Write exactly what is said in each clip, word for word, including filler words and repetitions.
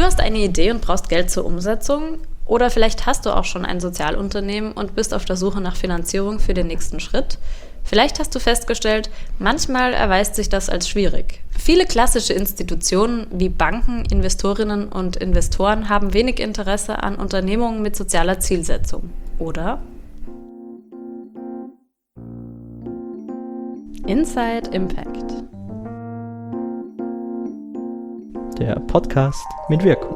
hast eine Idee und brauchst Geld zur Umsetzung. Oder vielleicht hast du auch schon ein Sozialunternehmen und bist auf der Suche nach Finanzierung für den nächsten Schritt. Vielleicht hast du festgestellt, manchmal erweist sich das als schwierig. Viele klassische Institutionen wie Banken, Investorinnen und Investoren haben wenig Interesse an Unternehmungen mit sozialer Zielsetzung, oder? Inside Impact. Der Podcast mit Wirkung.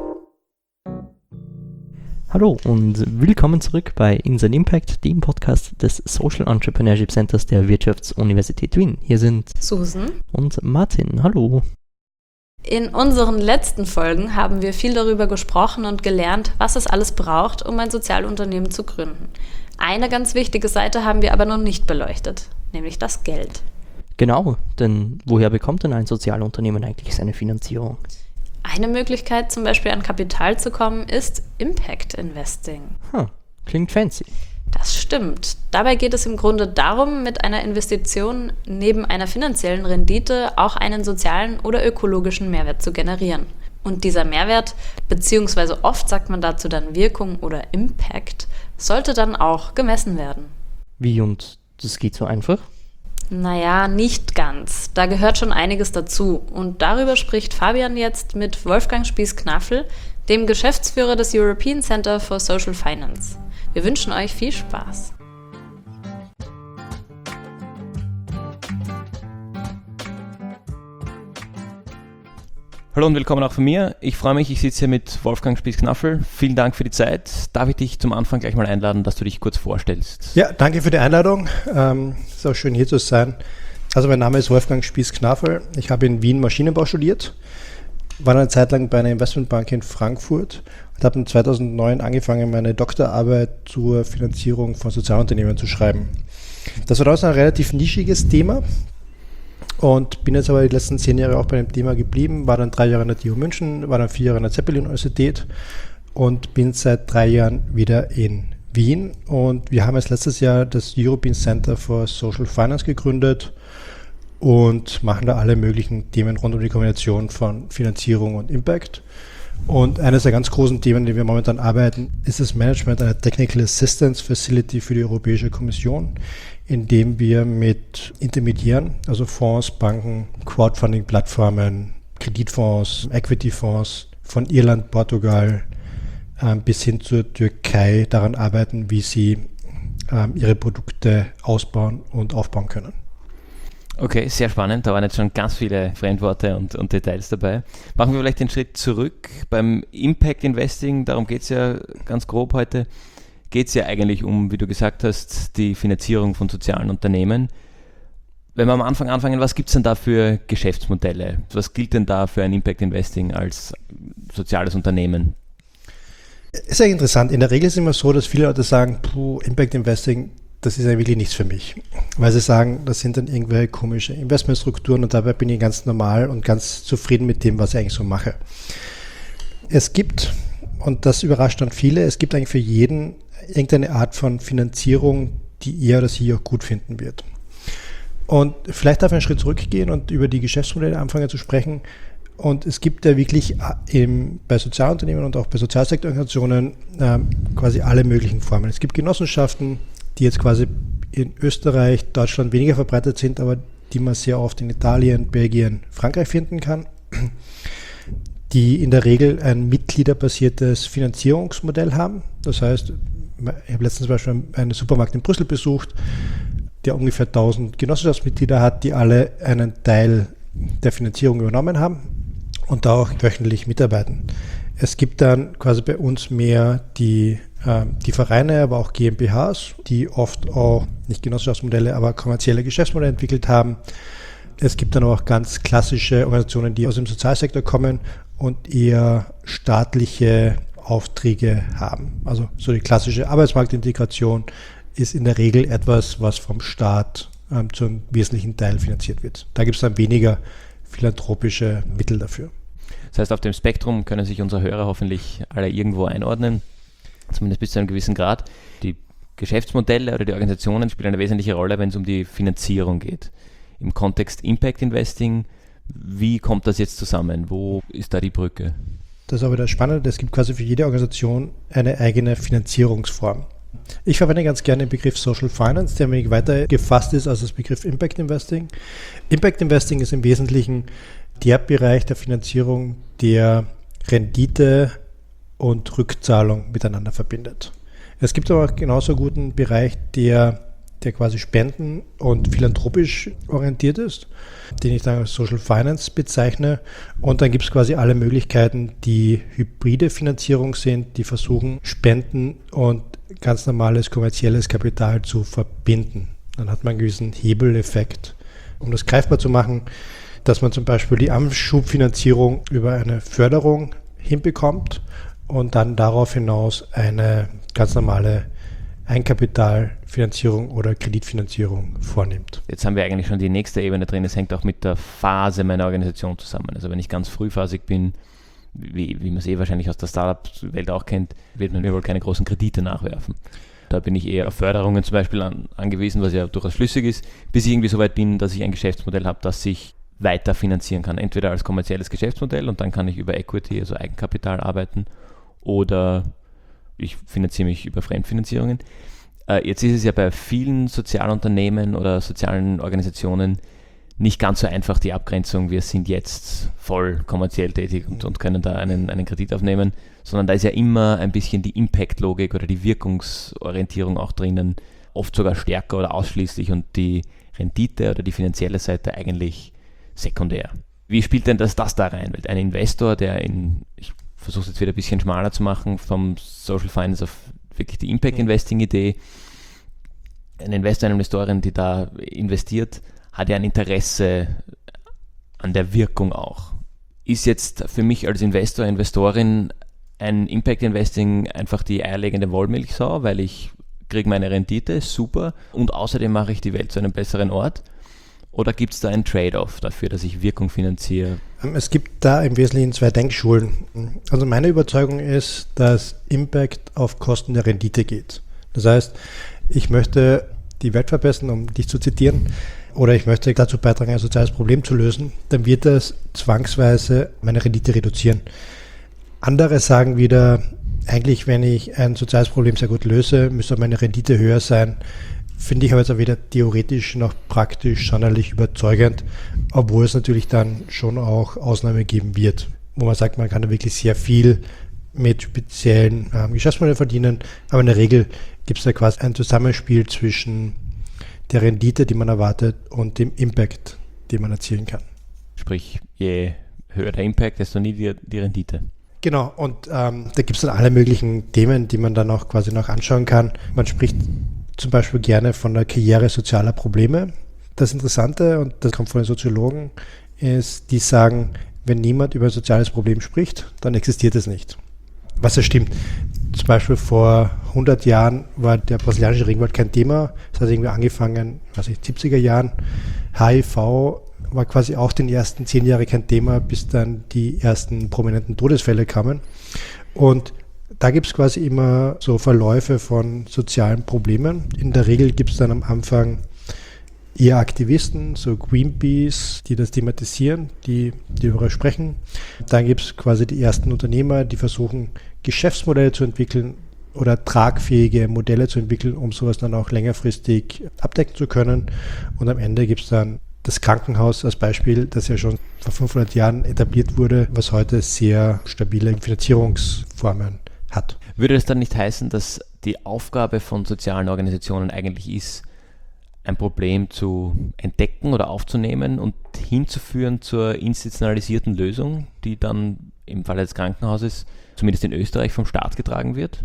Hallo und willkommen zurück bei Inside Impact, dem Podcast des Social Entrepreneurship Centers der Wirtschaftsuniversität Wien. Hier sind Susan und Martin. Hallo. In unseren letzten Folgen haben wir viel darüber gesprochen und gelernt, was es alles braucht, um ein Sozialunternehmen zu gründen. Eine ganz wichtige Seite haben wir aber noch nicht beleuchtet, nämlich das Geld. Genau, denn woher bekommt denn ein Sozialunternehmen eigentlich seine Finanzierung? Eine Möglichkeit, zum Beispiel an Kapital zu kommen, ist Impact Investing. Hm, klingt fancy. Das stimmt. Dabei geht es im Grunde darum, mit einer Investition neben einer finanziellen Rendite auch einen sozialen oder ökologischen Mehrwert zu generieren. Und dieser Mehrwert, beziehungsweise oft sagt man dazu dann Wirkung oder Impact, sollte dann auch gemessen werden. Wie, und das geht so einfach? Naja, nicht ganz. Da gehört schon einiges dazu. Und darüber spricht Fabian jetzt mit Wolfgang Spieß-Knaffel, dem Geschäftsführer des European Center for Social Finance. Wir wünschen euch viel Spaß. Hallo und willkommen auch von mir. Ich freue mich, ich sitze hier mit Wolfgang Spieß-Knaffel. Vielen Dank für die Zeit. Darf ich dich zum Anfang gleich mal einladen, dass du dich kurz vorstellst? Ja, danke für die Einladung. Ähm, ist auch schön, hier zu sein. Also mein Name ist Wolfgang Spieß-Knaffel. Ich habe in Wien Maschinenbau studiert, war eine Zeit lang bei einer Investmentbank in Frankfurt und habe zweitausendneun angefangen, meine Doktorarbeit zur Finanzierung von Sozialunternehmen zu schreiben. Das war damals ein relativ nischiges Thema. Und bin jetzt aber die letzten zehn Jahre auch bei dem Thema geblieben, war dann drei Jahre an der T U München, war dann vier Jahre an der Zeppelin-Universität und bin seit drei Jahren wieder in Wien. Und wir haben jetzt letztes Jahr das European Center for Social Finance gegründet und machen da alle möglichen Themen rund um die Kombination von Finanzierung und Impact. Und eines der ganz großen Themen, die wir momentan arbeiten, ist das Management einer Technical Assistance Facility für die Europäische Kommission, indem wir mit Intermediären, also Fonds, Banken, Crowdfunding-Plattformen, Kreditfonds, Equity-Fonds von Irland, Portugal äh, bis hin zur Türkei daran arbeiten, wie sie äh, ihre Produkte ausbauen und aufbauen können. Okay, sehr spannend. Da waren jetzt schon ganz viele Fremdworte und, und Details dabei. Machen wir vielleicht den Schritt zurück. Beim Impact Investing, darum geht es ja ganz grob heute, geht es ja eigentlich um, wie du gesagt hast, die Finanzierung von sozialen Unternehmen. Wenn wir am Anfang anfangen, was gibt es denn da für Geschäftsmodelle? Was gilt denn da für ein Impact Investing als soziales Unternehmen? Ist ja interessant. In der Regel ist es immer so, dass viele Leute sagen, puh, Impact Investing, das ist ja wirklich nichts für mich. Weil sie sagen, das sind dann irgendwelche komische Investmentstrukturen und dabei bin ich ganz normal und ganz zufrieden mit dem, was ich eigentlich so mache. Es gibt, und das überrascht dann viele, es gibt eigentlich für jeden irgendeine Art von Finanzierung, die er oder sie auch gut finden wird. Und vielleicht darf ich einen Schritt zurückgehen und über die Geschäftsmodelle anfangen zu sprechen. Und es gibt ja wirklich im, bei Sozialunternehmen und auch bei Sozialsektororganisationen äh, quasi alle möglichen Formen. Es gibt Genossenschaften, die jetzt quasi in Österreich, Deutschland weniger verbreitet sind, aber die man sehr oft in Italien, Belgien, Frankreich finden kann, die in der Regel ein mitgliederbasiertes Finanzierungsmodell haben. Das heißt, ich habe letztens zum Beispiel einen Supermarkt in Brüssel besucht, der ungefähr tausend Genossenschaftsmitglieder hat, die alle einen Teil der Finanzierung übernommen haben und da auch wöchentlich mitarbeiten. Es gibt dann quasi bei uns mehr die, äh, die Vereine, aber auch GmbHs, die oft auch nicht Genossenschaftsmodelle, aber kommerzielle Geschäftsmodelle entwickelt haben. Es gibt dann auch ganz klassische Organisationen, die aus dem Sozialsektor kommen und eher staatliche Aufträge haben. Also so die klassische Arbeitsmarktintegration ist in der Regel etwas, was vom Staat ähm, zum wesentlichen Teil finanziert wird. Da gibt es dann weniger philanthropische Mittel dafür. Das heißt, auf dem Spektrum können sich unsere Hörer hoffentlich alle irgendwo einordnen, zumindest bis zu einem gewissen Grad. Die Geschäftsmodelle oder die Organisationen spielen eine wesentliche Rolle, wenn es um die Finanzierung geht. Im Kontext Impact Investing, wie kommt das jetzt zusammen? Wo ist da die Brücke? das ist aber das Spannende, es gibt quasi für jede Organisation eine eigene Finanzierungsform. Ich verwende ganz gerne den Begriff Social Finance, der ein wenig weiter gefasst ist als das Begriff Impact Investing. Impact Investing ist im Wesentlichen der Bereich der Finanzierung, der Rendite und Rückzahlung miteinander verbindet. Es gibt aber auch genauso gut einen Bereich, der, der quasi spenden- und philanthropisch orientiert ist, den ich dann als Social Finance bezeichne. Und dann gibt es quasi alle Möglichkeiten, die hybride Finanzierung sind, die versuchen, Spenden und ganz normales kommerzielles Kapital zu verbinden. Dann hat man einen gewissen Hebeleffekt. Um das greifbar zu machen, dass man zum Beispiel die Anschubfinanzierung über eine Förderung hinbekommt und dann darauf hinaus eine ganz normale Eigenkapitalfinanzierung oder Kreditfinanzierung vornimmt. Jetzt haben wir eigentlich schon die nächste Ebene drin. Es hängt auch mit der Phase meiner Organisation zusammen. Also wenn ich ganz frühphasig bin, wie, wie man es eh wahrscheinlich aus der Startup-Welt auch kennt, wird man mir wohl keine großen Kredite nachwerfen. Da bin ich eher auf Förderungen zum Beispiel an, angewiesen, was ja durchaus schlüssig ist, bis ich irgendwie so weit bin, dass ich ein Geschäftsmodell habe, das sich weiter finanzieren kann. Entweder als kommerzielles Geschäftsmodell und dann kann ich über Equity, also Eigenkapital arbeiten, oder ich finanziere mich über Fremdfinanzierungen. Äh, jetzt ist es ja bei vielen Sozialunternehmen oder sozialen Organisationen nicht ganz so einfach, die Abgrenzung, wir sind jetzt voll kommerziell tätig und, und können da einen, einen Kredit aufnehmen, sondern da ist ja immer ein bisschen die Impact-Logik oder die Wirkungsorientierung auch drinnen, oft sogar stärker oder ausschließlich und die Rendite oder die finanzielle Seite eigentlich sekundär. Wie spielt denn das, das da rein? Weil ein Investor, der in, ich versuche es jetzt wieder ein bisschen schmaler zu machen, vom Social Finance auf wirklich die Impact-Investing-Idee, ein Investor, eine Investorin, die da investiert, hat ja ein Interesse an der Wirkung auch. Ist jetzt für mich als Investor, Investorin ein Impact Investing einfach die eierlegende Wollmilchsau, weil ich kriege meine Rendite, super, und außerdem mache ich die Welt zu einem besseren Ort? Oder gibt es da einen Trade-off dafür, dass ich Wirkung finanziere? Es gibt da im Wesentlichen zwei Denkschulen. Also meine Überzeugung ist, dass Impact auf Kosten der Rendite geht. Das heißt, ich möchte die Welt verbessern, um dich zu zitieren, oder ich möchte dazu beitragen, ein soziales Problem zu lösen, dann wird das zwangsweise meine Rendite reduzieren. Andere sagen wieder, eigentlich, wenn ich ein soziales Problem sehr gut löse, müsste meine Rendite höher sein. Finde ich aber jetzt weder theoretisch noch praktisch sonderlich überzeugend, obwohl es natürlich dann schon auch Ausnahmen geben wird, wo man sagt, man kann da wirklich sehr viel mit speziellen ähm, Geschäftsmodellen verdienen, aber in der Regel gibt es da quasi ein Zusammenspiel zwischen der Rendite, die man erwartet, und dem Impact, den man erzielen kann. Sprich, je höher der Impact, desto niedriger die Rendite. Genau, und ähm, da gibt es dann alle möglichen Themen, die man dann auch quasi noch anschauen kann. Man spricht zum Beispiel gerne von der Karriere sozialer Probleme. Das Interessante, und das kommt von den Soziologen, ist, die sagen, wenn niemand über ein soziales Problem spricht, dann existiert es nicht. Was ja stimmt. Zum Beispiel vor hundert Jahren war der brasilianische Regenwald kein Thema. Es hat irgendwie angefangen, weiß ich, siebziger Jahren. H I V war quasi auch den ersten zehn Jahre kein Thema, bis dann die ersten prominenten Todesfälle kamen. Und da gibt es quasi immer so Verläufe von sozialen Problemen. In der Regel gibt es dann am Anfang eher Aktivisten, so Greenpeace, die das thematisieren, die, die darüber sprechen. Dann gibt es quasi die ersten Unternehmer, die versuchen, Geschäftsmodelle zu entwickeln oder tragfähige Modelle zu entwickeln, um sowas dann auch längerfristig abdecken zu können. Und am Ende gibt es dann das Krankenhaus als Beispiel, das ja schon vor fünfhundert Jahren etabliert wurde, was heute sehr stabile Finanzierungsformen hat. Würde das dann nicht heißen, dass die Aufgabe von sozialen Organisationen eigentlich ist, ein Problem zu entdecken oder aufzunehmen und hinzuführen zur institutionalisierten Lösung, die dann im Falle des Krankenhauses, zumindest in Österreich, vom Staat getragen wird?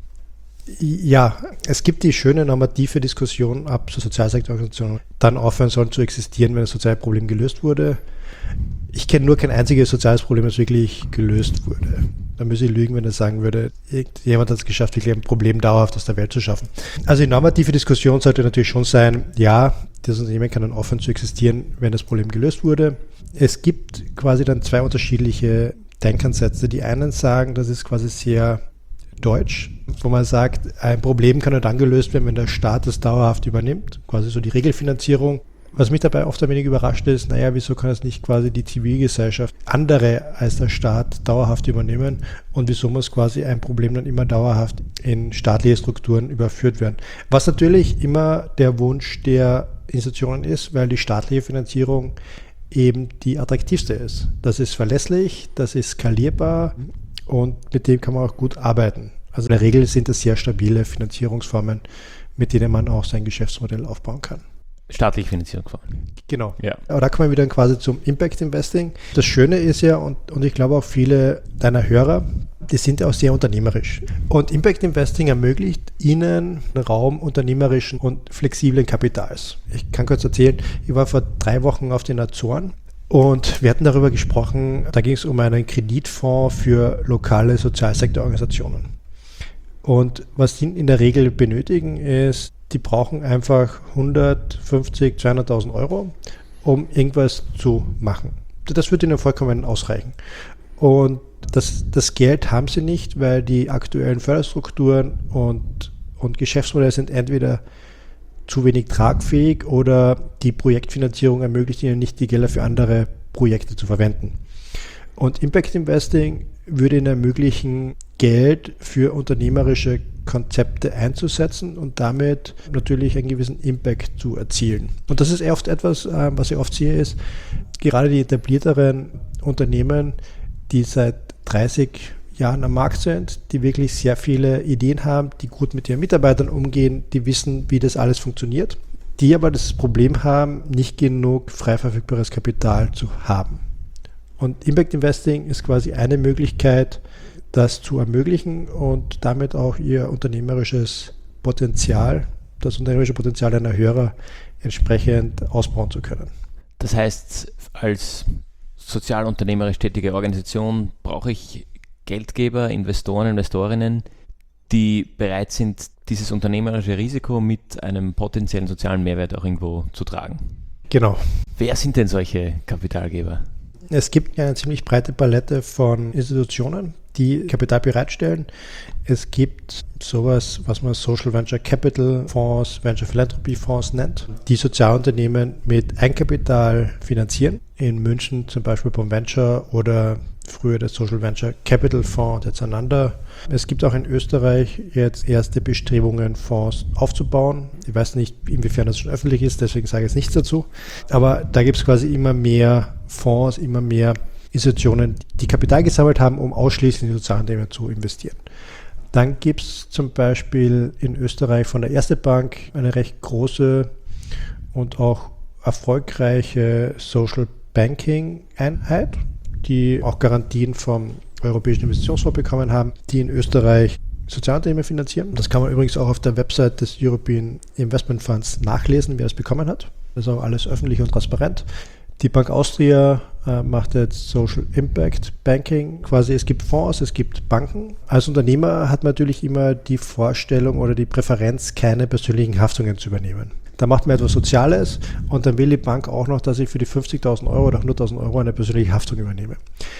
Ja, es gibt die schöne normative Diskussion, ob so Sozialsektororganisationen dann aufhören sollen zu existieren, wenn das soziale Problem gelöst wurde. Ich kenne nur kein einziges soziales Problem, das wirklich gelöst wurde. Da müsste ich lügen, wenn er sagen würde, jemand hat es geschafft, wirklich ein Problem dauerhaft aus der Welt zu schaffen. Also die normative Diskussion sollte natürlich schon sein, ja, das Unternehmen kann dann aufhören zu existieren, wenn das Problem gelöst wurde. Es gibt quasi dann zwei unterschiedliche Denkansätze. Die einen sagen, das ist quasi sehr deutsch, wo man sagt, ein Problem kann nur dann gelöst werden, wenn der Staat es dauerhaft übernimmt, quasi so die Regelfinanzierung. Was mich dabei oft ein wenig überrascht ist, naja, wieso kann es nicht quasi die Zivilgesellschaft andere als der Staat dauerhaft übernehmen und wieso muss quasi ein Problem dann immer dauerhaft in staatliche Strukturen überführt werden? Was natürlich immer der Wunsch der Institutionen ist, weil die staatliche Finanzierung eben die attraktivste ist. Das ist verlässlich, das ist skalierbar und mit dem kann man auch gut arbeiten. Also in der Regel sind das sehr stabile Finanzierungsformen, mit denen man auch sein Geschäftsmodell aufbauen kann. Staatliche Finanzierungsformen. Genau. Ja. Aber da kommen wir wieder quasi zum Impact Investing. Das Schöne ist ja, und, und ich glaube auch viele deiner Hörer, die sind ja auch sehr unternehmerisch. Und Impact Investing ermöglicht ihnen einen Raum unternehmerischen und flexiblen Kapitals. Ich kann kurz erzählen, ich war vor drei Wochen auf den Azoren und wir hatten darüber gesprochen, da ging es um einen Kreditfonds für lokale Sozialsektororganisationen. Und was die in der Regel benötigen ist, die brauchen einfach hundertfünfzig, zweihunderttausend Euro, um irgendwas zu machen. Das würde ihnen vollkommen ausreichen. Und das, das Geld haben sie nicht, weil die aktuellen Förderstrukturen und, und Geschäftsmodelle sind entweder zu wenig tragfähig oder die Projektfinanzierung ermöglicht ihnen nicht, die Gelder für andere Projekte zu verwenden. Und Impact Investing würde ihnen ermöglichen, Geld für unternehmerische Konzepte einzusetzen und damit natürlich einen gewissen Impact zu erzielen. Und das ist oft etwas, was ich oft sehe, ist, gerade die etablierteren Unternehmen, die seit dreißig Jahren am Markt sind, die wirklich sehr viele Ideen haben, die gut mit ihren Mitarbeitern umgehen, die wissen, wie das alles funktioniert, die aber das Problem haben, nicht genug frei verfügbares Kapital zu haben. Und Impact Investing ist quasi eine Möglichkeit, das zu ermöglichen und damit auch ihr unternehmerisches Potenzial, das unternehmerische Potenzial einer Hörer entsprechend ausbauen zu können. Das heißt, als sozialunternehmerisch tätige Organisation brauche ich Geldgeber, Investoren, Investorinnen, die bereit sind, dieses unternehmerische Risiko mit einem potenziellen sozialen Mehrwert auch irgendwo zu tragen. Genau. Wer sind denn solche Kapitalgeber? Es gibt eine ziemlich breite Palette von Institutionen, die Kapital bereitstellen. Es gibt sowas, was man Social Venture Capital Fonds, Venture Philanthropy Fonds nennt, die Sozialunternehmen mit Eigenkapital finanzieren. In München zum Beispiel Bonventure oder früher der Social Venture Capital Fonds, der Zanander. Es gibt auch in Österreich jetzt erste Bestrebungen, Fonds aufzubauen. Ich weiß nicht, inwiefern das schon öffentlich ist, deswegen sage ich jetzt nichts dazu. Aber da gibt es quasi immer mehr Fonds, immer mehr Institutionen, die Kapital gesammelt haben, um ausschließlich in die Sozialunternehmen zu investieren. Dann gibt es zum Beispiel in Österreich von der Erste Bank eine recht große und auch erfolgreiche Social Banking Einheit, die auch Garantien vom Europäischen Investitionsfonds bekommen haben, die in Österreich Sozialunternehmen finanzieren. Das kann man übrigens auch auf der Website des European Investment Funds nachlesen, wer es bekommen hat. Das ist auch alles öffentlich und transparent. Die Bank Austria äh, macht jetzt Social Impact Banking. Quasi es gibt Fonds, es gibt Banken. Als Unternehmer hat man natürlich immer die Vorstellung oder die Präferenz, keine persönlichen Haftungen zu übernehmen. Da macht man etwas Soziales und dann will die Bank auch noch, dass ich für die fünfzigtausend Euro oder hunderttausend Euro eine persönliche Haftung übernehme.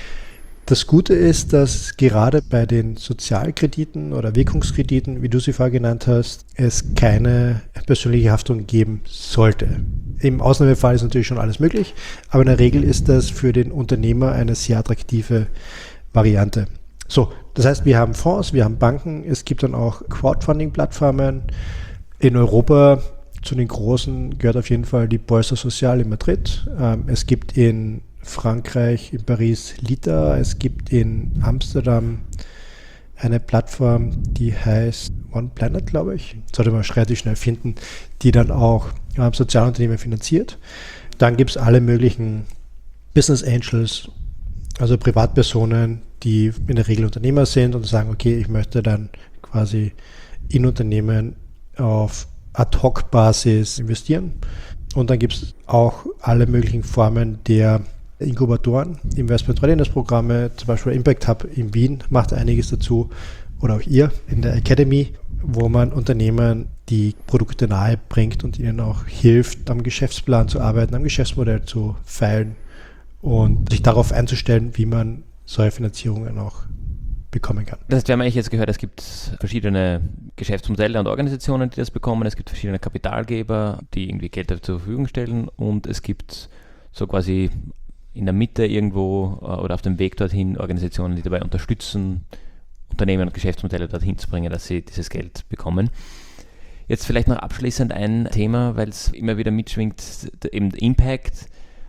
Das Gute ist, dass gerade bei den Sozialkrediten oder Wirkungskrediten, wie du sie vorher genannt hast, es keine persönliche Haftung geben sollte. Im Ausnahmefall ist natürlich schon alles möglich, aber in der Regel ist das für den Unternehmer eine sehr attraktive Variante. So, das heißt, wir haben Fonds, wir haben Banken, es gibt dann auch Crowdfunding-Plattformen. In Europa zu den großen gehört auf jeden Fall die Bolsa Social in Madrid. Es gibt in Frankreich, in Paris Lita, es gibt in Amsterdam eine Plattform, die heißt One Planet, glaube ich. Sollte man relativ schnell finden, die dann auch ähm, Sozialunternehmen finanziert. Dann gibt es alle möglichen Business Angels, also Privatpersonen, die in der Regel Unternehmer sind und sagen, okay, ich möchte dann quasi in Unternehmen auf Ad-Hoc-Basis investieren. Und dann gibt es auch alle möglichen Formen der Inkubatoren, Investment Readiness Programme, zum Beispiel Impact Hub in Wien macht einiges dazu oder auch ihr in der Academy, wo man Unternehmen die Produkte nahe bringt und ihnen auch hilft, am Geschäftsplan zu arbeiten, am Geschäftsmodell zu feilen und sich darauf einzustellen, wie man solche Finanzierungen auch bekommen kann. Das heißt, wir haben eigentlich jetzt gehört, es gibt verschiedene Geschäftsmodelle und Organisationen, die das bekommen. Es gibt verschiedene Kapitalgeber, die irgendwie Geld zur Verfügung stellen, und es gibt so quasi in der Mitte irgendwo oder auf dem Weg dorthin Organisationen, die dabei unterstützen, Unternehmen und Geschäftsmodelle dorthin zu bringen, dass sie dieses Geld bekommen. Jetzt vielleicht noch abschließend ein Thema, weil es immer wieder mitschwingt, eben Impact.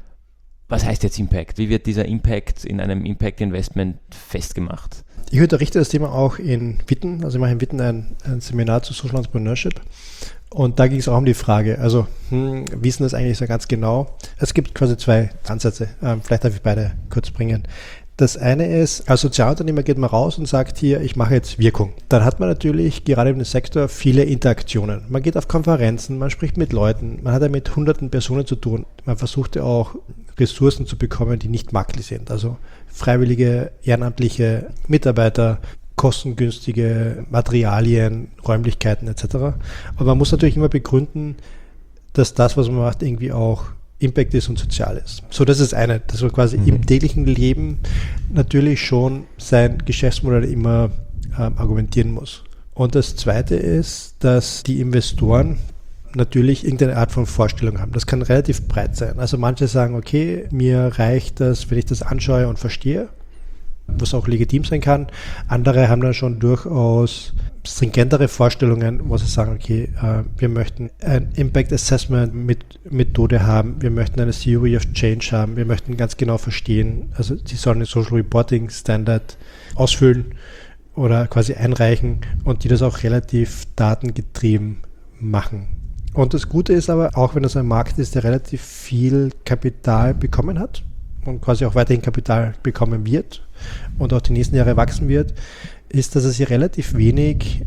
Was heißt jetzt Impact? Wie wird dieser Impact in einem Impact-Investment festgemacht? Ich unterrichte das Thema auch in Witten. Also ich mache in Witten ein, ein Seminar zu Social Entrepreneurship. Und da ging es auch um die Frage, also hm, wie ist denn das eigentlich so ganz genau? Es gibt quasi zwei Ansätze. Ähm, vielleicht darf ich beide kurz bringen. Das eine ist, als Sozialunternehmer geht man raus und sagt hier, ich mache jetzt Wirkung. Dann hat man natürlich gerade im Sektor viele Interaktionen. Man geht auf Konferenzen, man spricht mit Leuten, man hat ja mit hunderten Personen zu tun. Man versucht ja auch Ressourcen zu bekommen, die nicht marktlich sind. Also freiwillige, ehrenamtliche Mitarbeiter, kostengünstige Materialien, Räumlichkeiten et cetera. Aber man muss natürlich immer begründen, dass das, was man macht, irgendwie auch Impact ist und sozial ist. So, das ist eine, dass man quasi mhm. im täglichen Leben natürlich schon sein Geschäftsmodell immer ähm, argumentieren muss. Und das zweite ist, dass die Investoren natürlich irgendeine Art von Vorstellung haben. Das kann relativ breit sein. Also manche sagen, okay, mir reicht das, wenn ich das anschaue und verstehe, was auch legitim sein kann. Andere haben dann schon durchaus stringentere Vorstellungen, wo sie sagen, okay, äh, wir möchten ein Impact Assessment mit Methode haben, wir möchten eine Theory of Change haben, wir möchten ganz genau verstehen, also sie sollen einen Social Reporting Standard ausfüllen oder quasi einreichen und die das auch relativ datengetrieben machen. Und das Gute ist aber, auch wenn das ein Markt ist, der relativ viel Kapital bekommen hat und quasi auch weiterhin Kapital bekommen wird und auch die nächsten Jahre wachsen wird, ist, dass es hier relativ wenig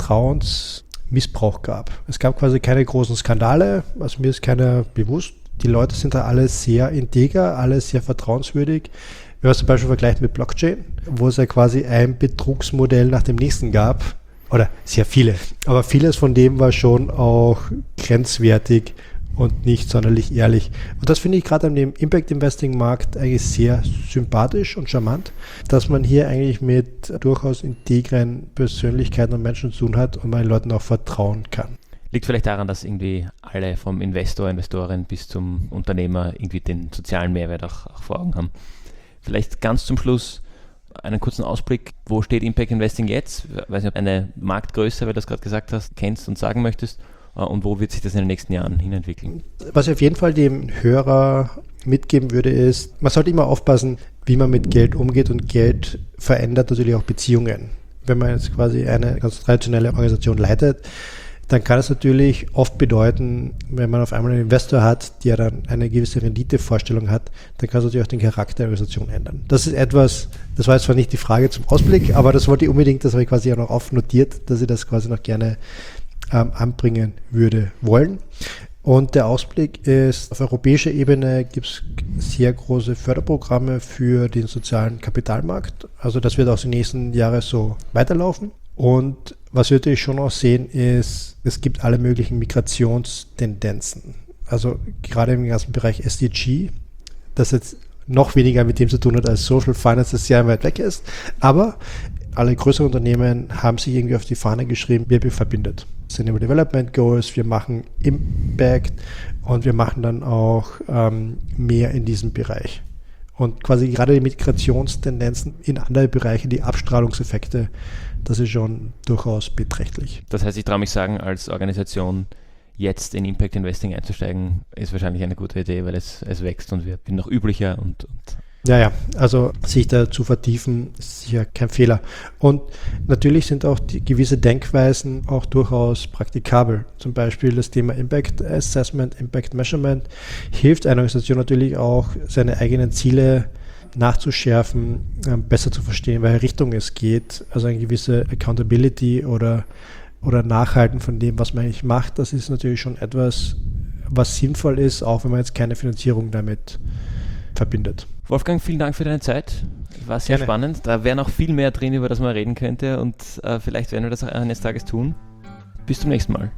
Vertrauensmissbrauch gab. Es gab quasi keine großen Skandale, also mir ist keiner bewusst. Die Leute sind da alle sehr integer, alle sehr vertrauenswürdig. Wenn man es zum Beispiel vergleicht mit Blockchain, wo es ja quasi ein Betrugsmodell nach dem nächsten gab, oder sehr viele, aber vieles von dem war schon auch grenzwertig und nicht sonderlich ehrlich. Und das finde ich gerade an dem Impact-Investing-Markt eigentlich sehr sympathisch und charmant, dass man hier eigentlich mit durchaus integren Persönlichkeiten und Menschen zu tun hat und man den Leuten auch vertrauen kann. Liegt vielleicht daran, dass irgendwie alle vom Investor, Investorin bis zum Unternehmer irgendwie den sozialen Mehrwert auch, auch vor Augen haben. Vielleicht ganz zum Schluss einen kurzen Ausblick. Wo steht Impact Investing jetzt? Ich weiß nicht, ob eine Marktgröße, weil du das gerade gesagt hast, kennst und sagen möchtest. Und wo wird sich das in den nächsten Jahren hinentwickeln? Was ich auf jeden Fall dem Hörer mitgeben würde, ist, man sollte immer aufpassen, wie man mit Geld umgeht, und Geld verändert natürlich auch Beziehungen. Wenn man jetzt quasi eine ganz traditionelle Organisation leitet, dann kann es natürlich oft bedeuten, wenn man auf einmal einen Investor hat, der dann eine gewisse Renditevorstellung hat, dann kann es natürlich auch den Charakter der Organisation ändern. Das ist etwas, das war jetzt zwar nicht die Frage zum Ausblick, aber das wollte ich unbedingt, das habe ich quasi auch noch aufnotiert, dass ich das quasi noch gerne ähm, anbringen würde wollen. Und der Ausblick ist, auf europäischer Ebene gibt es sehr große Förderprogramme für den sozialen Kapitalmarkt. Also das wird auch die nächsten Jahre so weiterlaufen. Und was wir natürlich schon auch sehen, ist, es gibt alle möglichen Migrationstendenzen. Also gerade im ganzen Bereich S D G, das jetzt noch weniger mit dem zu tun hat als Social Finance, das sehr weit weg ist. Aber alle größeren Unternehmen haben sich irgendwie auf die Fahne geschrieben, wir verbindet. Sustainable Development Goals, wir machen Impact und wir machen dann auch ähm, mehr in diesem Bereich. Und quasi gerade die Migrationstendenzen in andere Bereiche, die Abstrahlungseffekte, das ist schon durchaus beträchtlich. Das heißt, ich traue mich sagen, als Organisation jetzt in Impact Investing einzusteigen, ist wahrscheinlich eine gute Idee, weil es, es wächst und wird noch üblicher. Und, und ja, ja, also sich da zu vertiefen, ist sicher kein Fehler. Und natürlich sind auch die gewisse Denkweisen auch durchaus praktikabel. Zum Beispiel das Thema Impact Assessment, Impact Measurement hilft einer Organisation natürlich auch, seine eigenen Ziele nachzuschärfen, besser zu verstehen, welche Richtung es geht. Also eine gewisse Accountability oder, oder Nachhalten von dem, was man eigentlich macht, das ist natürlich schon etwas, was sinnvoll ist, auch wenn man jetzt keine Finanzierung damit verbindet. Wolfgang, vielen Dank für deine Zeit. War sehr Gerne. Spannend. Da wäre noch viel mehr drin, über das man reden könnte, und äh, vielleicht werden wir das eines Tages tun. Bis zum nächsten Mal.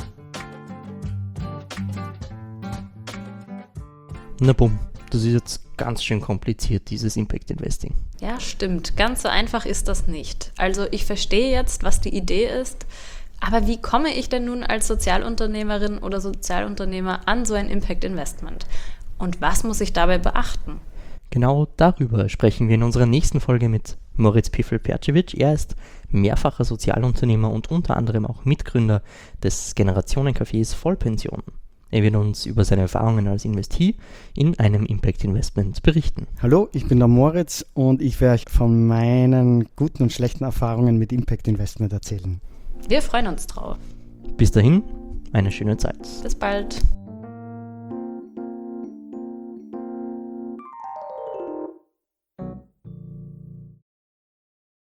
Na bumm, das ist jetzt ganz schön kompliziert, dieses Impact Investing. Ja, stimmt. Ganz so einfach ist das nicht. Also ich verstehe jetzt, was die Idee ist, aber wie komme ich denn nun als Sozialunternehmerin oder Sozialunternehmer an so ein Impact Investment? Und was muss ich dabei beachten? Genau darüber sprechen wir in unserer nächsten Folge mit Moritz Piffel-Percevic. Er ist mehrfacher Sozialunternehmer und unter anderem auch Mitgründer des Generationencafés Vollpension. Er wird uns über seine Erfahrungen als Investee in einem Impact Investment berichten. Hallo, ich bin der Moritz und ich werde euch von meinen guten und schlechten Erfahrungen mit Impact Investment erzählen. Wir freuen uns drauf. Bis dahin, eine schöne Zeit. Bis bald.